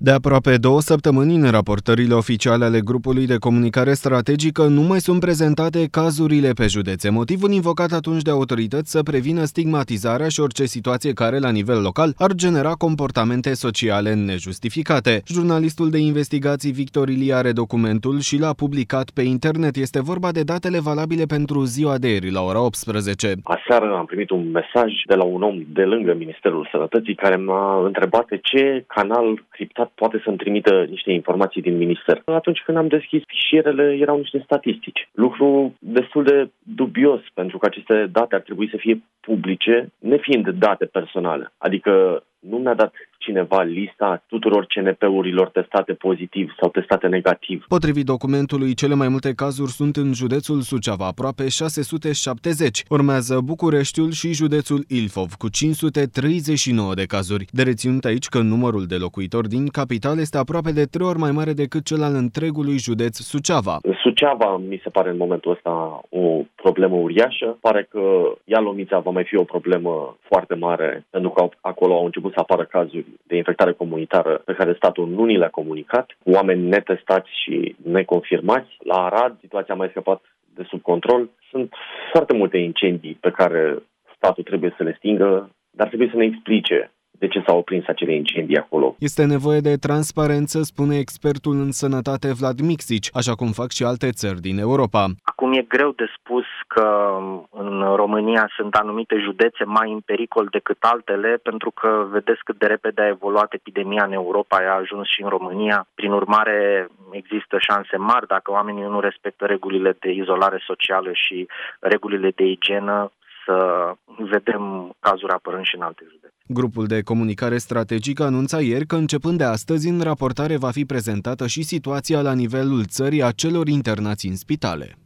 De aproape 2 săptămâni, în raportările oficiale ale grupului de comunicare strategică nu mai sunt prezentate cazurile pe județe, motivul invocat atunci de autorități să prevină stigmatizarea și orice situație care, la nivel local, ar genera comportamente sociale nejustificate. Jurnalistul de investigații Victor Ilie are documentul și l-a publicat pe internet. Este vorba de datele valabile pentru ziua de ieri, la ora 18. Aseară am primit un mesaj de la un om de lângă Ministerul Sănătății care m-a întrebat pe ce canal criptat poate să-mi trimită niște informații din minister. Atunci când am deschis fișierele, erau niște statistici. Lucru destul de dubios, pentru că aceste date ar trebui să fie publice, nefiind date personale. Adică nu mi-a dat cineva lista tuturor CNP-urilor testate pozitiv sau testate negativ. Potrivit documentului, cele mai multe cazuri sunt în județul Suceava, aproape 670. Urmează Bucureștiul și județul Ilfov, cu 539 de cazuri. De reținut aici că numărul de locuitori din capitală este aproape de 3 ori mai mare decât cel al întregului județ Suceava. Suceava mi se pare în momentul ăsta o problemă uriașă. Pare că Ialomița va mai fi o problemă foarte mare, pentru că acolo au început să apară cazuri de infectare comunitară pe care statul nu ni le-a comunicat, cu oameni netestați și neconfirmați. La Arad, situația a mai scăpat de sub control. Sunt foarte multe incendii pe care statul trebuie să le stingă, dar trebuie să ne explice de ce s-au oprins acele incendii acolo. Este nevoie de transparență, spune expertul în sănătate Vlad Mixici, așa cum fac și alte țări din Europa. Acum e greu de spus că în România sunt anumite județe mai în pericol decât altele, pentru că vedeți cât de repede a evoluat epidemia în Europa, a ajuns și în România. Prin urmare, există șanse mari, dacă oamenii nu respectă regulile de izolare socială și regulile de igienă, să vedem cazuri apărând și în alte județe. Grupul de comunicare strategică anunța ieri că începând de astăzi în raportare va fi prezentată și situația la nivelul țării a celor internați în spitale.